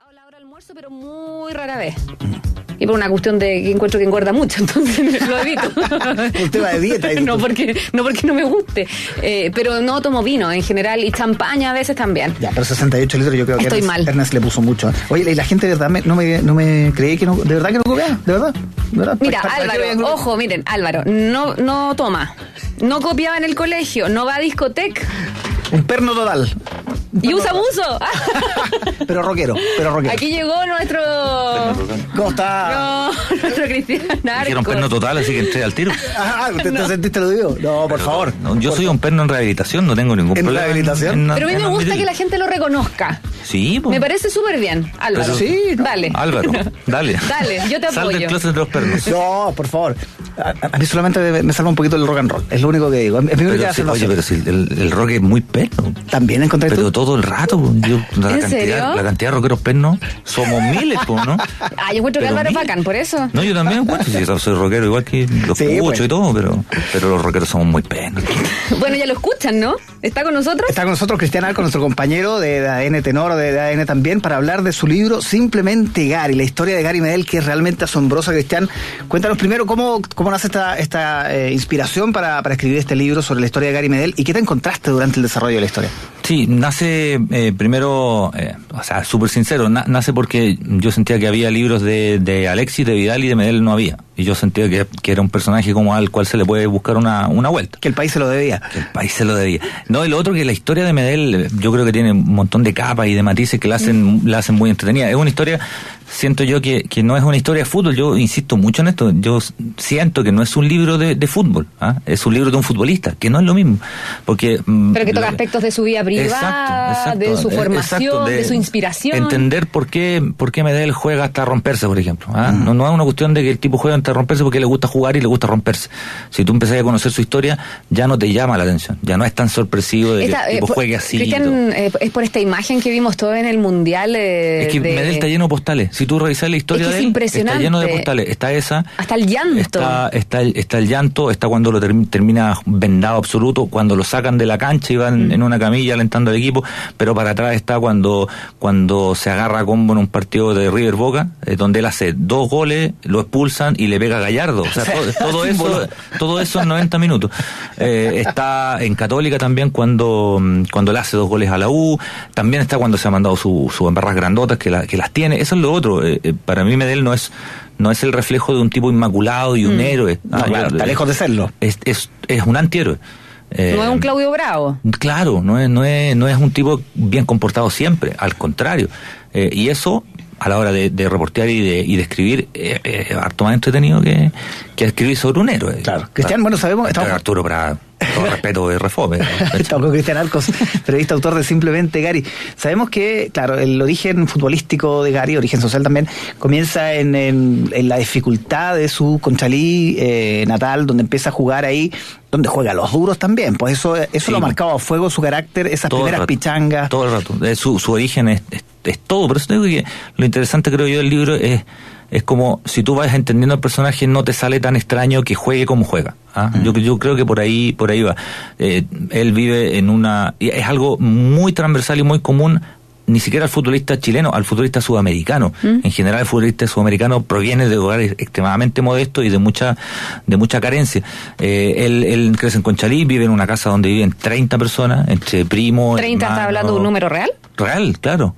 a la hora del almuerzo, pero muy rara vez. Y por una cuestión de que encuentro que engorda mucho, entonces lo evito. Un tema de dieta. No porque no me guste. Pero no tomo vino en general y champaña a veces también. Ya, pero 68 litros yo creo que Estoy mal. Ernest le puso mucho. Oye, y la gente de verdad no me creí que no, de verdad que no copia, de verdad. Mira, Álvaro, ojo, miren, Álvaro, no toma, no copiaba en el colegio, no va a discoteca. Un perno total. Y usa buzo. Pero rockero. Aquí llegó nuestro... ¿Cómo está? No, nuestro Cristian Arcos. Dijeron perno total, así que entré al tiro. ¿Te sentiste lo digo? No, por favor. No, yo soy un perno en rehabilitación, no tengo ningún problema. ¿En rehabilitación? Pero a mí me gusta que la gente lo reconozca. Sí, pues. Me parece súper bien, Álvaro. Pero sí, no. Dale. Álvaro, dale. Dale, yo te Sal apoyo. del closet de los pernos. No, por favor. A mí solamente me salva un poquito el rock and roll. Es lo único que digo. Es mi única Oye, pero si el rock es muy perno. También encontré Pero tú. todo el rato. ¿En serio? La cantidad de rockeros pernos somos miles, ¿no? Yo encuentro que Pero Álvaro es miles. bacán, por eso. No, yo también encuentro. Sí, yo soy rockero igual que los Sí, escucho pues. y todo, pero los rockeros somos muy pernos. Bueno, ya lo escuchan, ¿no? ¿Está con nosotros? Está con nosotros Cristian Arcos, nuestro compañero de ADN Tenor, de ADN también, para hablar de su libro Simplemente Gary, la historia de Gary Medel, que es realmente asombrosa. Cristian, cuéntanos primero cómo nace esta inspiración para escribir este libro sobre la historia de Gary Medel y qué te encontraste durante el desarrollo de la historia. Sí, nace primero, o sea, súper sincero, nace porque yo sentía que había libros de Alexis, de Vidal y de Medel no había. Y yo sentía que era un personaje como al cual se le puede buscar una vuelta. Que el país se lo debía. Que el país se lo debía. No, y lo otro que la historia de Medel, yo creo que tiene un montón de capas y de matices que la hacen muy entretenida. Es una historia, siento yo que no es una historia de fútbol, yo insisto mucho en esto, yo siento que no es un libro de fútbol, es un libro de un futbolista, que no es lo mismo. Porque pero que toca aspectos de su vida privada, exacto, de su formación, de su inspiración. Entender por qué Medel juega hasta romperse, por ejemplo. No es una cuestión de que el tipo juega hasta romperse porque le gusta jugar y le gusta romperse. Si tú empezás a conocer su historia, ya no te llama la atención, ya no es tan sorpresivo de que el tipo juegue así. Cristian, es por esta imagen que vimos todos en el Mundial. Es que Medel está lleno de postales. Si tú revisas la historia de él, está lleno de postales. Está esa. Hasta el llanto. Está el llanto, está cuando lo termina vendado absoluto, cuando lo sacan de la cancha y van en una camilla alentando al equipo, pero para atrás está cuando se agarra a combo en un partido de River Boca, donde él hace 2 goles, lo expulsan y le pega a Gallardo. O sea, todo eso en 90 minutos. Está en Católica también cuando le hace 2 goles a la U. También está cuando se ha mandado sus embarras grandotas que las tiene. Eso es lo otro. Para mí Medel no es el reflejo de un tipo inmaculado y un héroe. No, claro, está lejos de serlo. Es un antihéroe. No es un Claudio Bravo. Claro, no es un tipo bien comportado siempre, al contrario. Y eso, a la hora de reportear y de escribir, harto más entretenido que escribir sobre un héroe. Claro. Cristian, bueno, sabemos... Arturo Prat, todo respeto de Refome. Estamos con Cristian Arcos, periodista, autor de Simplemente Gary. Sabemos que, claro, el origen futbolístico de Gary, origen social también, comienza en la dificultad de su Conchalí natal, donde empieza a jugar ahí, donde juega los duros también. Pues eso sí, lo ha marcado a fuego su carácter, esas primeras pichangas. Todo el rato. Su origen es todo. Por eso digo que lo interesante, creo yo, del libro es como si tú vas entendiendo al personaje, no te sale tan extraño que juegue como juega. Yo creo que por ahí va. Él vive es algo muy transversal y muy común, ni siquiera al futbolista chileno, al futbolista sudamericano. En general, el futbolista sudamericano proviene de hogares extremadamente modestos y de mucha carencia. Él crece en Conchalí, vive en una casa donde viven 30 personas, entre primos. ¿30 está hablando de un número real? Real, claro.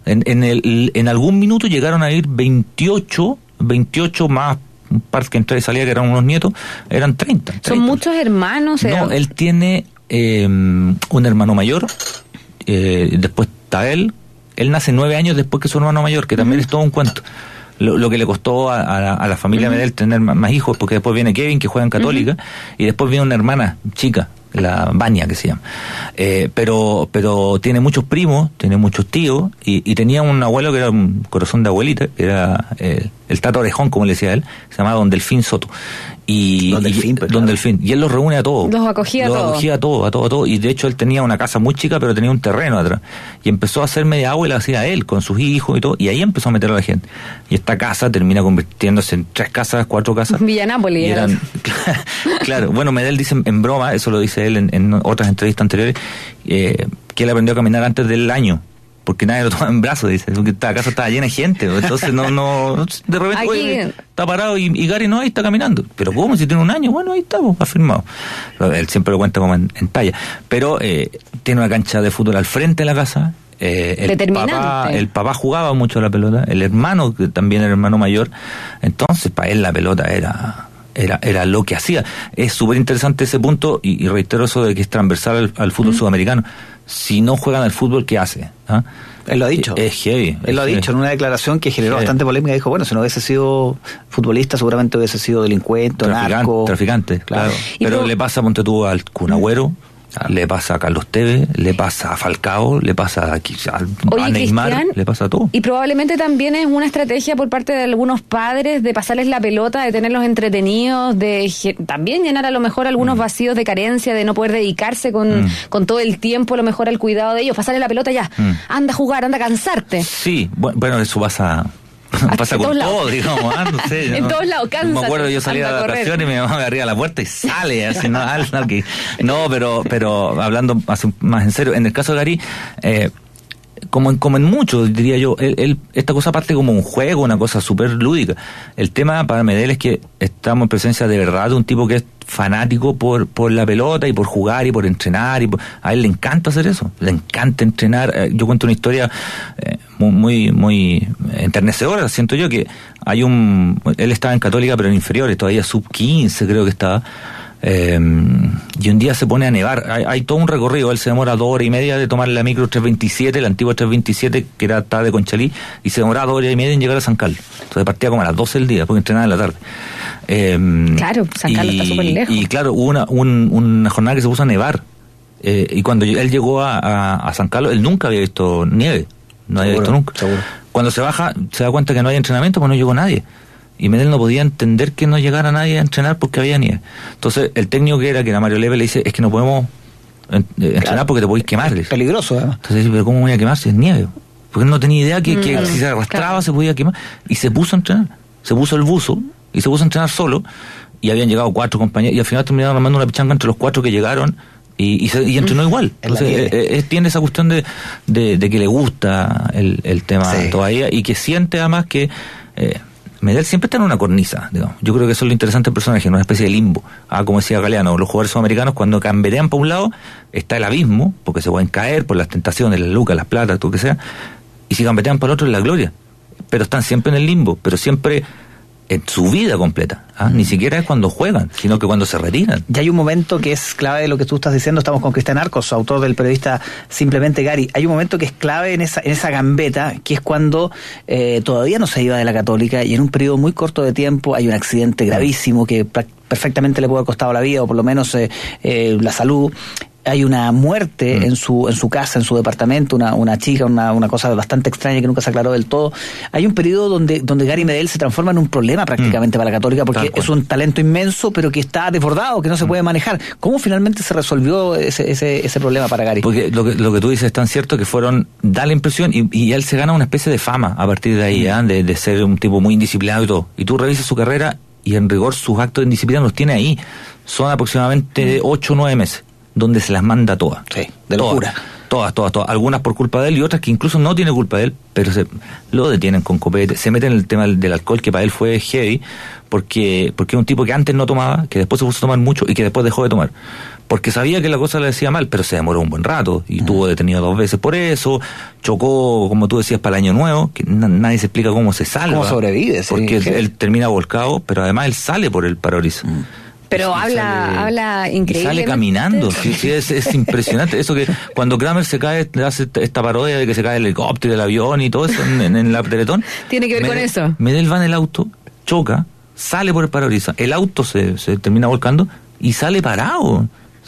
En algún minuto llegaron a ir 28 más un par que entraba y salía, que eran unos nietos, eran 30. ¿Son muchos hermanos? No, él tiene un hermano mayor, después está él nace 9 años después que su hermano mayor, que también es todo un cuento. Lo que le costó a la familia Medel tener más hijos, porque después viene Kevin, que juega en Católica, y después viene una hermana chica, la Baña, que se llama. Pero tiene muchos primos, tiene muchos tíos, y tenía un abuelo que era un corazón de abuelita, que era el Tato Orejón, como le decía él, se llamaba Don Delfín Soto. Don Delfín. Y él los reúne a todos. Los acogía a todos. Y de hecho él tenía una casa muy chica, pero tenía un terreno atrás. Y empezó a hacer media agua y la hacía él, con sus hijos y todo. Y ahí empezó a meter a la gente. Y esta casa termina convirtiéndose en 3 casas, 4 casas. Villanápolis. Eran, claro. Bueno, Medel dice en broma, eso lo dice él en otras entrevistas anteriores, que él aprendió a caminar antes del año. porque nadie lo toma en brazos, dice, porque la casa estaba llena de gente, entonces no de repente Aquí... oye, está parado y Gary no, ahí está caminando, pero ¿cómo? Si tiene un año, bueno, ahí está, pues, afirmado. Él siempre lo cuenta como en talla, pero tiene una cancha de fútbol al frente de la casa. El papá jugaba mucho a la pelota, el hermano, que también era hermano mayor, entonces para él la pelota era lo que hacía. Es súper interesante ese punto, y reitero eso de que es transversal al fútbol sudamericano. Si no juegan al fútbol, ¿qué hace? ¿Ah? Él lo ha dicho. Es heavy. Él lo ha dicho en una declaración que generó bastante polémica. Dijo, bueno, si no hubiese sido futbolista, seguramente hubiese sido delincuente, narco. Traficante, claro. Pero le pasa, ponte tú, al Kun Agüero, le pasa a Carlos Tevez, le pasa a Falcao, le pasa a Neymar, Cristian, le pasa a todo. Y probablemente también es una estrategia por parte de algunos padres de pasarles la pelota, de tenerlos entretenidos, de también llenar a lo mejor algunos vacíos de carencia, de no poder dedicarse con todo el tiempo a lo mejor al cuidado de ellos, pasarles la pelota ya, anda a jugar, anda a cansarte. Sí, bueno, eso pasa con todo, digamos, no sé. En todos lados, cánsate. Me acuerdo, yo salía de vacaciones y mi mamá me abría la puerta y sale, así, no, pero hablando más en serio, en el caso de Gary, como en muchos, diría yo, esta cosa parte como un juego, una cosa súper lúdica. El tema para Medel es que estamos en presencia de verdad de un tipo que es fanático por la pelota y por jugar y por entrenar, a él le encanta hacer eso, le encanta entrenar. Yo cuento una historia muy enternecedora, siento yo, que él estaba en Católica pero en inferiores, todavía sub-15 creo que estaba, y un día se pone a nevar, hay todo un recorrido, él se demora 2 horas y media de tomar la micro 327, la antigua 327 que estaba de Conchalí, y se demoraba 2 horas y media en llegar a San Carlos, entonces partía como a las 12 del día, porque entrenaba en la tarde. Claro, San Carlos está súper lejos. Y claro, hubo una jornada que se puso a nevar, y cuando él llegó a San Carlos, él nunca había visto nieve, no había visto nunca. Seguro. Cuando se baja, se da cuenta que no hay entrenamiento, pues no llegó nadie. Y Medel no podía entender que no llegara nadie a entrenar porque había nieve. Entonces, el técnico que era Mario Leve, le dice, es que no podemos entrenar porque te podéis quemar. Es peligroso, además. Entonces, pero ¿cómo voy a quemar si es nieve? Porque él no tenía idea que si se arrastraba se podía quemar. Y se puso a entrenar. Se puso el buzo y se puso a entrenar solo. Y habían llegado 4 compañeros. Y al final terminaron armando una pichanga entre los 4 que llegaron. Y entrenó igual. Entonces, tiene esa cuestión de que le gusta el tema todavía, y que siente además que Medel siempre está en una cornisa, digamos. Yo creo que eso es lo interesante del personaje, en una especie de limbo. Como decía Galeano, los jugadores sudamericanos cuando camberean para un lado, está el abismo, porque se pueden caer por las tentaciones, las lucas, las platas, todo lo que sea, y si gambetean para el otro es la gloria. Pero están siempre en el limbo, pero siempre en su vida completa. Ni siquiera es cuando juegan, sino que cuando se retiran. Y hay un momento que es clave de lo que tú estás diciendo. Estamos con Cristian Arcos, autor del periodista Simplemente Gary. Hay un momento que es clave en esa gambeta, que es cuando todavía no se iba de la Católica, y en un periodo muy corto de tiempo hay un accidente gravísimo que perfectamente le puede haber costado la vida, o por lo menos la salud. Hay una muerte en su casa, en su departamento, una chica, una cosa bastante extraña que nunca se aclaró del todo. Hay un periodo donde Gary Medel se transforma en un problema prácticamente para la Católica, porque es un talento inmenso, pero que está desbordado, que no se puede manejar. ¿Cómo finalmente se resolvió ese problema para Gary? Porque lo que tú dices es tan cierto que da la impresión, y él se gana una especie de fama a partir de ahí, de ser un tipo muy indisciplinado y todo. Y tú revisas su carrera, y en rigor sus actos de indisciplina los tiene ahí. Son aproximadamente 8 o 9 meses. Donde se las manda todas. Sí, de locura. Todas. Algunas por culpa de él y otras que incluso no tiene culpa de él, pero lo detienen con copete. Se meten en el tema del alcohol, que para él fue heavy, porque es un tipo que antes no tomaba, que después se puso a tomar mucho y que después dejó de tomar. Porque sabía que la cosa le decía mal, pero se demoró un buen rato y tuvo detenido 2 veces por eso. Chocó, como tú decías, para el año nuevo, que nadie se explica cómo se salva. ¿Cómo sobrevive? Porque él termina volcado, pero además él sale por el parabrisas. Pero habla increíble. Y sale caminando, sí, es impresionante. Eso que cuando Kramer se cae, hace esta parodia de que se cae el helicóptero, el avión y todo eso en la Teletón. Tiene que ver con eso. Medel va en el auto, choca, sale por el parabrisas, el auto se termina volcando y sale parado.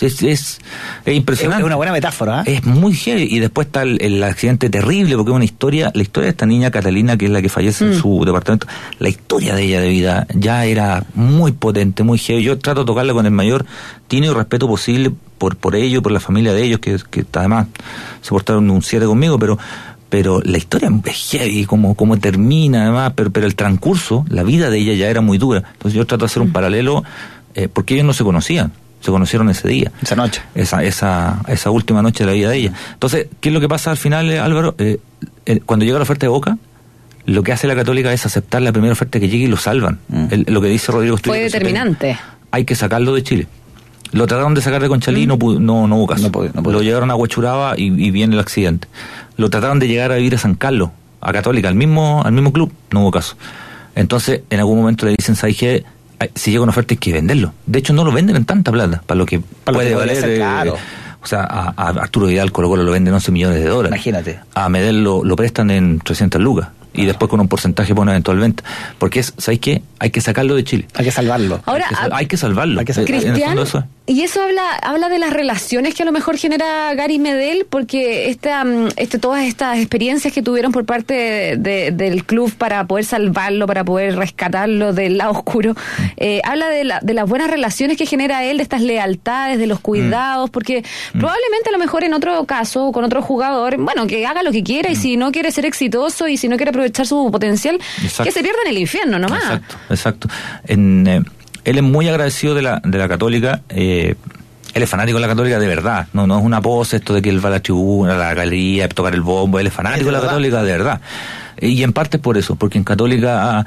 Es impresionante. Es una buena metáfora, ¿eh? Es muy heavy. Y después está el accidente terrible, porque es una historia, la historia de esta niña Catalina, que es la que fallece en su departamento, la historia de ella de vida ya era muy potente, muy heavy. Yo trato de tocarla con el mayor tino y respeto posible por ellos, por la familia de ellos, que además se portaron un 7 conmigo, pero la historia es heavy, como termina además, pero el transcurso, la vida de ella ya era muy dura. Entonces yo trato de hacer un paralelo, porque ellos no se conocían. se conocieron ese día. Esa noche. Esa última noche de la vida de ella. Entonces, ¿qué es lo que pasa al final, Álvaro? Cuando llega la oferta de Boca, lo que hace la Católica es aceptar la primera oferta que llegue y lo salvan. Lo que dice Rodrigo Estudillo. Fue determinante. Hay que sacarlo de Chile. Lo trataron de sacar de Conchalí, no hubo caso. Lo llevaron a Huachuraba y viene el accidente. Lo trataron de llegar a vivir a San Carlos, a Católica, al mismo club, no hubo caso. Entonces, en algún momento le dicen, ¿sabes qué? Si llega una oferta hay que venderlo. De hecho, no lo venden en tanta plata, para lo que puede valer. Claro. O sea, a Arturo Vidal Colo-Colo lo venden 11 millones de dólares. Imagínate. A Medel lo prestan en 300 lucas. Y después con un porcentaje por una eventual venta. Porque ¿sabes qué? Hay que sacarlo de Chile. Hay que salvarlo. Ahora, hay que salvarlo. Cristian, y eso habla de las relaciones que a lo mejor genera Gary Medel, porque todas estas experiencias que tuvieron por parte del club para poder salvarlo, para poder rescatarlo del lado oscuro, habla de las buenas relaciones que genera él, de estas lealtades, de los cuidados, porque probablemente a lo mejor en otro caso, con otro jugador, bueno, que haga lo que quiera, y si no quiere ser exitoso y si no quiere aprovechar su potencial, que se pierda en el infierno nomás. Exacto. Él es muy agradecido de la Católica. Él es fanático de la Católica de verdad. No es una pose esto de que él va a la tribuna, a la galería, a tocar el bombo. Él es fanático de la Católica de verdad. Y en parte es por eso, porque en Católica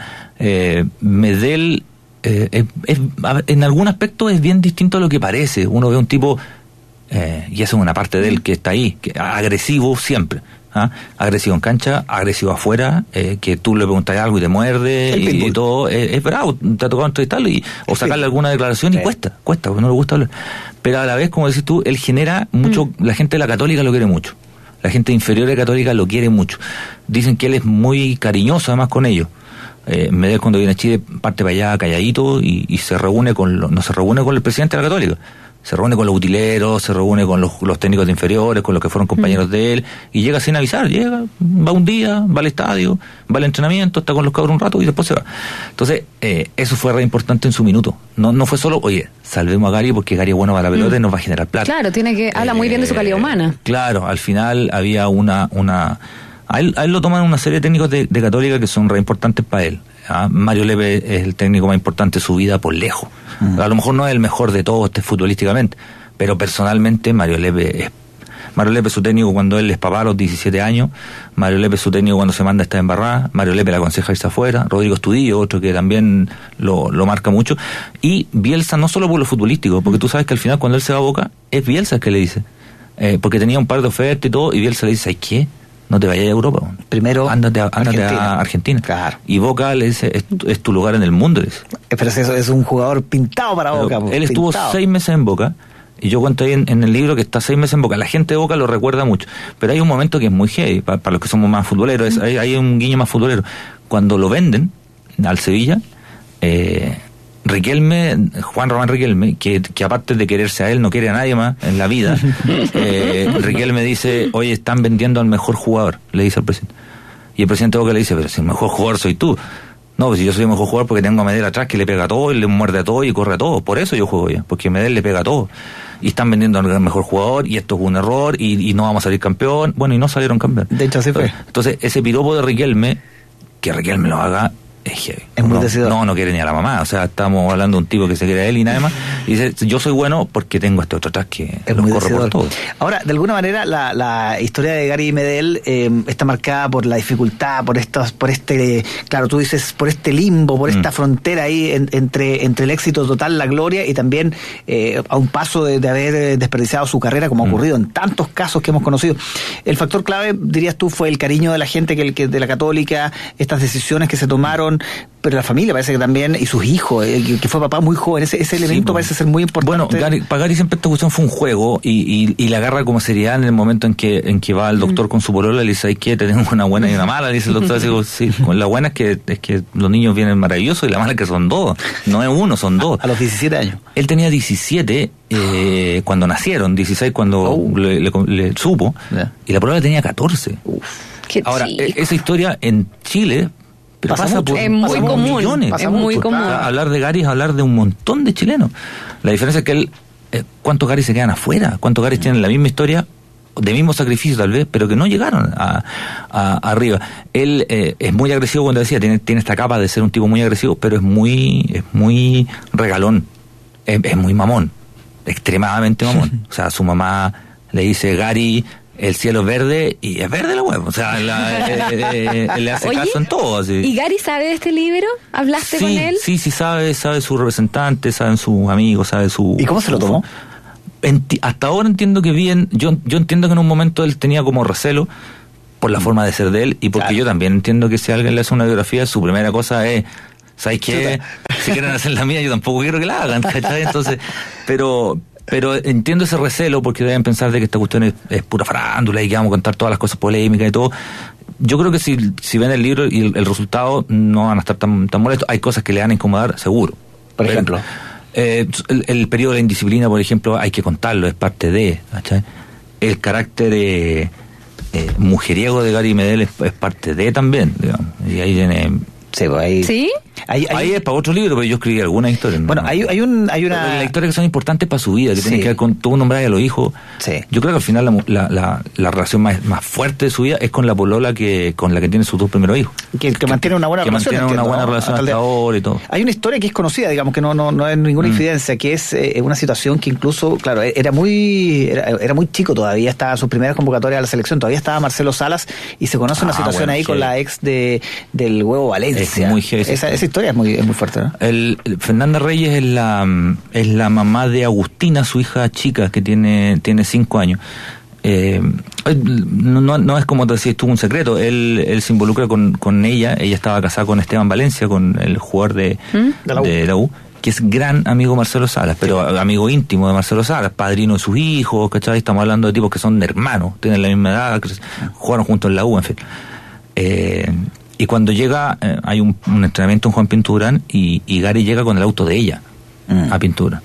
Medel en algún aspecto es bien distinto a lo que parece. Uno ve un tipo, y eso es una parte de él que está ahí, agresivo siempre. Agresivo en cancha, agresivo afuera, que tú le preguntas algo y te muerde y todo, es bravo, te ha tocado entrevistarlo o sacarle alguna declaración y cuesta, porque no le gusta hablar. Pero a la vez, como decís tú, él genera mucho, la gente de la Católica lo quiere mucho, la gente inferior de Católica lo quiere mucho. Dicen que él es muy cariñoso además con ellos. Medel cuando viene a Chile parte para allá calladito y se reúne no se reúne con el presidente de la Católica. Se reúne con los utileros, se reúne con los técnicos de inferiores, con los que fueron compañeros de él, y llega sin avisar, va un día, va al estadio, va al entrenamiento, está con los cabros un rato y después se va. Entonces, eso fue re importante en su minuto. No fue solo, oye, salvemos a Gary porque Gary es bueno para la pelota y nos va a generar plata. Claro, habla muy bien de su calidad humana. Claro, al final había a él lo toman una serie de técnicos de Católica que son re importantes para él. Mario Lepe es el técnico más importante de su vida por lejos. A lo mejor no es el mejor de todos futbolísticamente, pero personalmente Mario Lepe es su técnico cuando él es papá a los 17 años, Mario Lepe es su técnico cuando se manda a estar embarrada, Mario Lepe le aconseja irse afuera, Rodrigo Estudillo, otro que también lo marca mucho, y Bielsa no solo por lo futbolístico, porque tú sabes que al final cuando él se va a Boca, es Bielsa el que le dice, porque tenía un par de ofertas y todo, y Bielsa le dice, ¿sabes qué? No te vayas a Europa. Primero, ándate a Argentina. Claro. Y Boca le dice, es tu lugar en el mundo. Le dice. Pero eso es un jugador pintado para Boca. Él estuvo 6 meses en Boca, y yo cuento ahí en el libro que está 6 meses en Boca. La gente de Boca lo recuerda mucho. Pero hay un momento que es muy heavy, para los que somos más futboleros, hay un guiño más futbolero. Cuando lo venden al Sevilla, Juan Román Riquelme, que aparte de quererse a él, no quiere a nadie más en la vida, Riquelme dice, oye, están vendiendo al mejor jugador, le dice al presidente. Y el presidente de Boca le dice, pero si el mejor jugador soy tú. No, pues si yo soy el mejor jugador porque tengo a Medel atrás que le pega a todo, y le muerde a todo y corre a todo. Por eso yo juego bien, porque Medel le pega a todo. Y están vendiendo al mejor jugador, y esto es un error, y no vamos a salir campeón. Bueno, y no salieron campeón. De hecho, así fue. Entonces, ese piropo de Riquelme, que Riquelme lo haga, es muy decidor. No quiere ni a la mamá. O sea, estamos hablando de un tipo que se quiere a él y nada más. Y dice, yo soy bueno porque tengo este otro atrás que es los muy corre decidor. por todo. Ahora, de alguna manera, la historia de Gary Medel está marcada por la dificultad, por claro, tú dices, por este limbo, por esta frontera ahí entre el éxito total, la gloria, y también a un paso de haber desperdiciado su carrera, como ha ocurrido en tantos casos que hemos conocido. El factor clave, dirías tú, fue el cariño de la gente de la Católica, estas decisiones que se tomaron, pero la familia parece que también, y sus hijos, que fue papá muy joven, ese elemento parece ser muy importante. Bueno, para Gary siempre esta cuestión fue un juego, y la agarra como seriedad en el momento en que va al doctor con su polola, le dice, ¿qué? Te tengo una buena y una mala, le dice el doctor, digo, sí, la buena es que los niños vienen maravillosos, y la mala es que son 2, no es 1, son 2. A los 17 años. Él tenía 17 cuando nacieron, 16 cuando le supo, y la polola tenía 14. Ahora, esa historia en Chile pasa por millones. Es muy común. Hablar de Gary es hablar de un montón de chilenos. La diferencia es que ¿cuántos Gary se quedan afuera? ¿Cuántos Gary tienen la misma historia, de mismo sacrificio tal vez, pero que no llegaron arriba? Él es muy agresivo, cuando decía, tiene esta capa de ser un tipo muy agresivo, pero es muy regalón, es muy mamón. extremadamente mamón. O sea, su mamá le dice, Gary, el cielo es verde, y es verde la hueá. O sea, le hace caso en todo. Así. ¿Y Gary sabe de este libro? ¿Hablaste con él? Sí, sabe su representante, saben sus amigos, sabe su... ¿Y cómo se lo tomó? Hasta ahora entiendo que bien, yo entiendo que en un momento él tenía como recelo por la forma de ser de él, y porque yo también entiendo que si alguien le hace una biografía, su primera cosa es, ¿sabes qué? Si quieren hacer la mía, yo tampoco quiero que la hagan, ¿cachai? Entonces, pero entiendo ese recelo, porque deben pensar de que esta cuestión es pura farándula y que vamos a contar todas las cosas polémicas y todo. Yo creo que si ven el libro y el resultado, no van a estar tan molestos. Hay cosas que le van a incomodar, seguro. Por ejemplo, el periodo de la indisciplina, por ejemplo, hay que contarlo, es parte de, ¿cachai? El carácter mujeriego de Gary Medel es parte de también, digamos. Y ahí viene... ¿Sí? Ahí es para otro libro, pero yo escribí algunas historias. Bueno, hay una historias que son importantes para su vida, que tienen que ver con tú nombrar a los hijos. Sí. Yo creo que al final la relación más fuerte de su vida es con la polola con la que tiene sus dos primeros hijos. Que mantiene una buena relación. Que mantiene una buena relación hasta ahora y todo. Hay una historia que es conocida, digamos, que no es ninguna infidencia, que es una situación que incluso, claro, era muy chico todavía, estaba en sus primeras convocatorias a la selección, todavía estaba Marcelo Salas, y se conoce una situación ahí con la ex del Huevo Valencia. Es muy heavy. Esa historia es muy fuerte, ¿no? Fernanda Reyes es la mamá de Agustina, su hija chica, que tiene 5 años. No es como te decía, estuvo un secreto. Él se involucra con ella. Ella estaba casada con Esteban Valencia, con el jugador de la U, que es gran amigo de Marcelo Salas, pero amigo íntimo de Marcelo Salas, padrino de sus hijos, ¿cachai? Estamos hablando de tipos que son hermanos, tienen la misma edad, jugaron juntos en la U, en fin. Y cuando llega, hay un entrenamiento en Juan Pinturán, y Gary llega con el auto de ella a Pintura.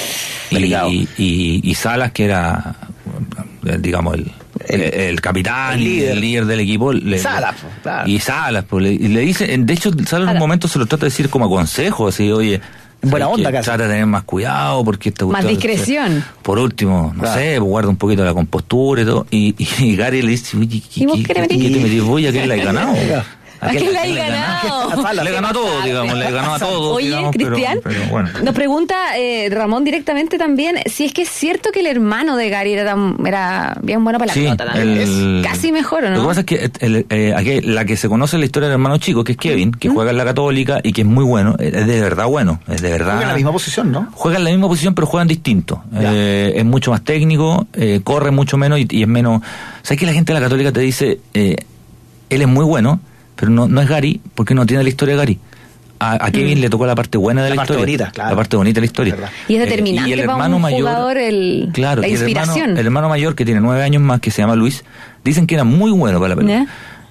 Y Salas, que era, digamos, el capitán, el líder del equipo. Salas, claro. Y Salas, le dice, de hecho, Salas en un momento se lo trata de decir como a consejo, así, oye, buena onda, casi. Trata de tener más cuidado, porque más discreción. Por último, no sé, guarda un poquito la compostura y todo. Y Gary le dice, oye, ¿qué te metís? Voy a que le he ganado. ¿A quién le ha ganado? Le ganó a todos, digamos, le ganó a todos. Oye, digamos, Cristian, pero bueno. Nos pregunta Ramón directamente también si es que es cierto que el hermano de Gary era bien bueno para la pelota también. Es casi mejor, ¿o no? Lo que pasa es que aquí, la que se conoce la historia del hermano chico, que es Kevin, que juega en la Católica y que es muy bueno, es de verdad bueno, es de verdad. Juega en la misma posición, ¿no? Juega en la misma posición, pero juegan distinto. Es mucho más técnico, corre mucho menos y es menos... ¿Sabes que la gente de la Católica te dice, él es muy bueno, pero no es Gary, porque no tiene la historia de Gary? A Kevin le tocó la parte buena de la historia. Bonita, claro. La parte bonita de la historia. Y es determinante y el para un jugador la inspiración. El hermano mayor, que tiene 9 años más, que se llama Luis, dicen que era muy bueno para la pelota.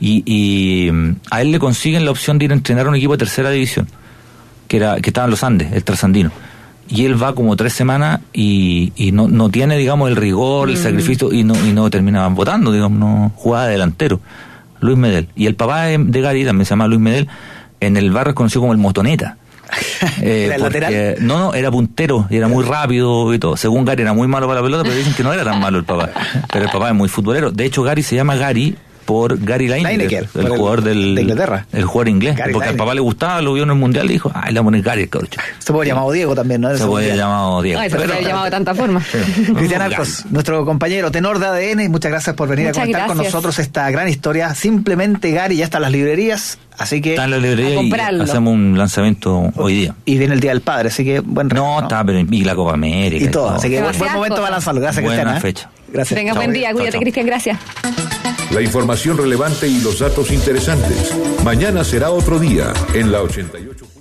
Y a él le consiguen la opción de ir a entrenar a un equipo de tercera división, que estaba en los Andes, el Trasandino. Y él va como 3 semanas y no tiene, digamos, el rigor, el sacrificio, y no terminaban votando, digamos, no jugaba delantero. Luis Medel. Y el papá de Gary también se llama Luis Medel. En el barrio es conocido como el Motoneta. ¿Era el lateral? No, era puntero y era muy rápido y todo. Según Gary era muy malo para la pelota, pero dicen que no era tan malo el papá. Pero el papá es muy futbolero. De hecho, Gary se llama Gary por Gary Lineker, el jugador de Inglaterra. El jugador inglés. Gary porque Lineker. Al papá le gustaba, lo vio en el mundial y dijo, le voy a poner Gary el cabro. Se puede llamado Diego también, ¿no? Se puede llamado Diego. Se puede haber llamado de tanta forma. Cristian Arcos, nuestro compañero tenor de ADN, muchas gracias por venir a comentar con nosotros esta gran historia. Simplemente Gary ya está en las librerías, así que está en la librería y hacemos un lanzamiento hoy día. Y viene el Día del Padre, así que buen regalo. No, está, pero y la Copa América. Y todo, así que buen momento para lanzarlo. Gracias, Cristian. Buena fecha. Gracias. Venga, buen día, cuídate, Cristian, gracias. La información relevante y los datos interesantes. Mañana será otro día en la 88.